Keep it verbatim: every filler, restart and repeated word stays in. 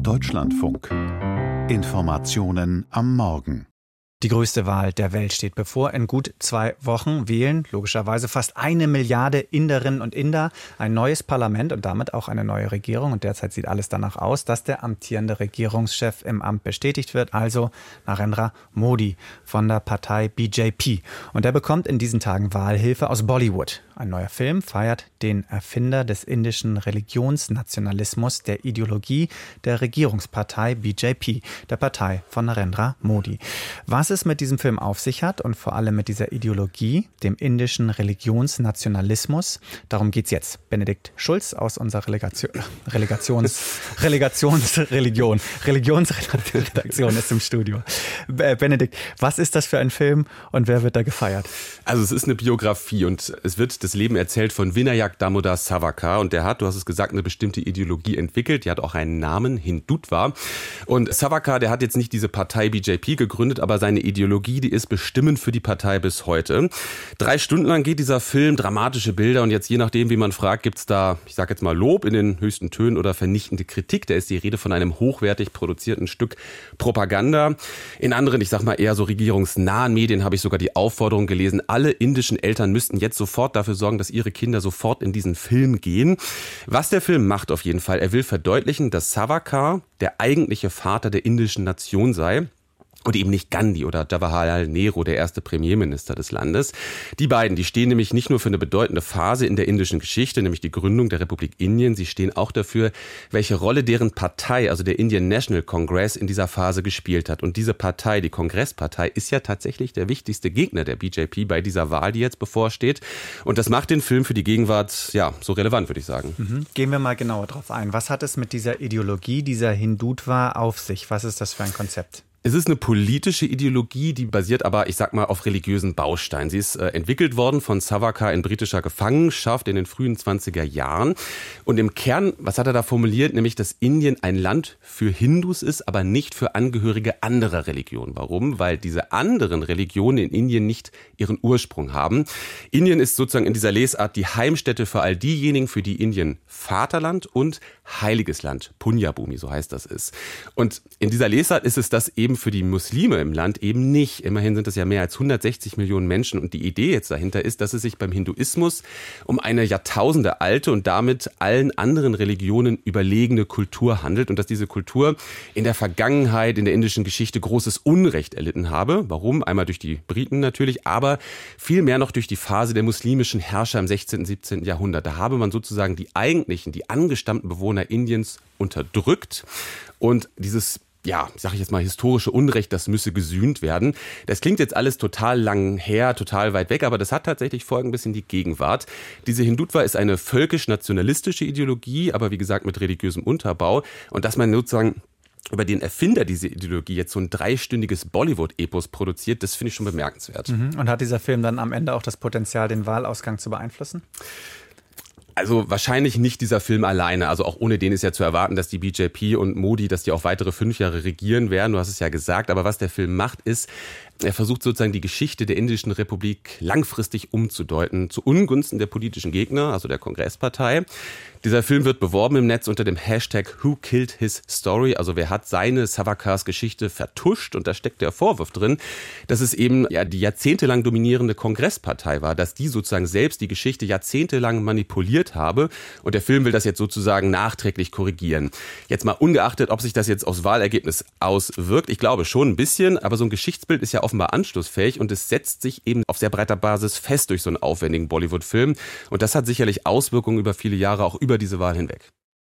Deutschlandfunk. Informationen am Morgen. Die größte Wahl der Welt steht bevor. In gut zwei Wochen wählen logischerweise fast eine Milliarde Inderinnen und Inder ein neues Parlament und damit auch eine neue Regierung. Und derzeit sieht alles danach aus, dass der amtierende Regierungschef im Amt bestätigt wird, also Narendra Modi von der Partei B J P. Und er bekommt in diesen Tagen Wahlhilfe aus Bollywood. Ein neuer Film feiert den Erfinder des indischen Religionsnationalismus, der Ideologie der Regierungspartei B J P, der Partei von Narendra Modi. Was es mit diesem Film auf sich hat und vor allem mit dieser Ideologie, dem indischen Religionsnationalismus, darum geht's jetzt. Benedikt Schulz aus unserer Relegation, Relegations, Relegationsreligion, Religionsredaktion ist im Studio. Benedikt, was ist das für ein Film und wer wird da gefeiert? Also es ist eine Biografie und es wird das Leben erzählt von Vinayak Damodar Savarkar und der hat, du hast es gesagt, eine bestimmte Ideologie entwickelt. Die hat auch einen Namen, Hindutva. Und Savarkar, der hat jetzt nicht diese Partei B J P gegründet, aber seine Ideologie, die ist bestimmend für die Partei bis heute. Drei Stunden lang geht dieser Film, dramatische Bilder und jetzt je nachdem, wie man fragt, gibt's da, ich sag jetzt mal Lob in den höchsten Tönen oder vernichtende Kritik. Da ist die Rede von einem hochwertig produzierten Stück Propaganda. In anderen, ich sag mal eher so regierungsnahen Medien habe ich sogar die Aufforderung gelesen, alle indischen Eltern müssten jetzt sofort dafür sorgen, dass ihre Kinder sofort in diesen Film gehen. Was der Film macht auf jeden Fall, er will verdeutlichen, dass Savarkar der eigentliche Vater der indischen Nation sei. Und eben nicht Gandhi oder Jawaharlal Nehru, der erste Premierminister des Landes. Die beiden, die stehen nämlich nicht nur für eine bedeutende Phase in der indischen Geschichte, nämlich die Gründung der Republik Indien. Sie stehen auch dafür, welche Rolle deren Partei, also der Indian National Congress, in dieser Phase gespielt hat. Und diese Partei, die Kongresspartei, ist ja tatsächlich der wichtigste Gegner der B J P bei dieser Wahl, die jetzt bevorsteht. Und das macht den Film für die Gegenwart, ja, so relevant, würde ich sagen. Mhm. Gehen wir mal genauer drauf ein. Was hat es mit dieser Ideologie, dieser Hindutva auf sich? Was ist das für ein Konzept? Es ist eine politische Ideologie, die basiert aber, ich sag mal, auf religiösen Bausteinen. Sie ist äh, entwickelt worden von Savarkar in britischer Gefangenschaft in den frühen zwanziger Jahren. Und im Kern, was hat er da formuliert? Nämlich, dass Indien ein Land für Hindus ist, aber nicht für Angehörige anderer Religionen. Warum? Weil diese anderen Religionen in Indien nicht ihren Ursprung haben. Indien ist sozusagen in dieser Lesart die Heimstätte für all diejenigen, für die Indien Vaterland und heiliges Land, Punyabhumi, so heißt das ist. Und in dieser Lesart ist es das eben für die Muslime im Land eben nicht. Immerhin sind es ja mehr als hundertsechzig Millionen Menschen. Und die Idee jetzt dahinter ist, dass es sich beim Hinduismus um eine Jahrtausende alte und damit allen anderen Religionen überlegene Kultur handelt und dass diese Kultur in der Vergangenheit, in der indischen Geschichte großes Unrecht erlitten habe. Warum? Einmal durch die Briten natürlich, aber vielmehr noch durch die Phase der muslimischen Herrscher im sechzehnten, siebzehnten Jahrhundert. Da habe man sozusagen die eigentlichen, die angestammten Bewohner Indiens unterdrückt und dieses ja, sag ich jetzt mal, historische Unrecht, das müsse gesühnt werden. Das klingt jetzt alles total lang her, total weit weg, aber das hat tatsächlich Folgen bis in die Gegenwart. Diese Hindutva ist eine völkisch-nationalistische Ideologie, aber wie gesagt mit religiösem Unterbau. Und dass man sozusagen über den Erfinder dieser Ideologie jetzt so ein dreistündiges Bollywood-Epos produziert, das finde ich schon bemerkenswert. Mhm. Und hat dieser Film dann am Ende auch das Potenzial, den Wahlausgang zu beeinflussen? Also wahrscheinlich nicht dieser Film alleine. Also auch ohne den ist ja zu erwarten, dass die B J P und Modi, dass die auch weitere fünf Jahre regieren werden. Du hast es ja gesagt. Aber was der Film macht, ist, er versucht sozusagen die Geschichte der Indischen Republik langfristig umzudeuten, zu Ungunsten der politischen Gegner, also der Kongresspartei. Dieser Film wird beworben im Netz unter dem Hashtag Who Killed His Story? Also wer hat seine Savarkars Geschichte vertuscht? Und da steckt der Vorwurf drin, dass es eben ja die jahrzehntelang dominierende Kongresspartei war, dass die sozusagen selbst die Geschichte jahrzehntelang manipuliert habe. Und der Film will das jetzt sozusagen nachträglich korrigieren. Jetzt mal ungeachtet, ob sich das jetzt aufs Wahlergebnis auswirkt. Ich glaube schon ein bisschen, aber so ein Geschichtsbild ist ja offenbar anschlussfähig und es setzt sich eben auf sehr breiter Basis fest durch so einen aufwendigen Bollywood-Film. Und das hat sicherlich Auswirkungen über viele Jahre, auch über diese Wahl hinweg.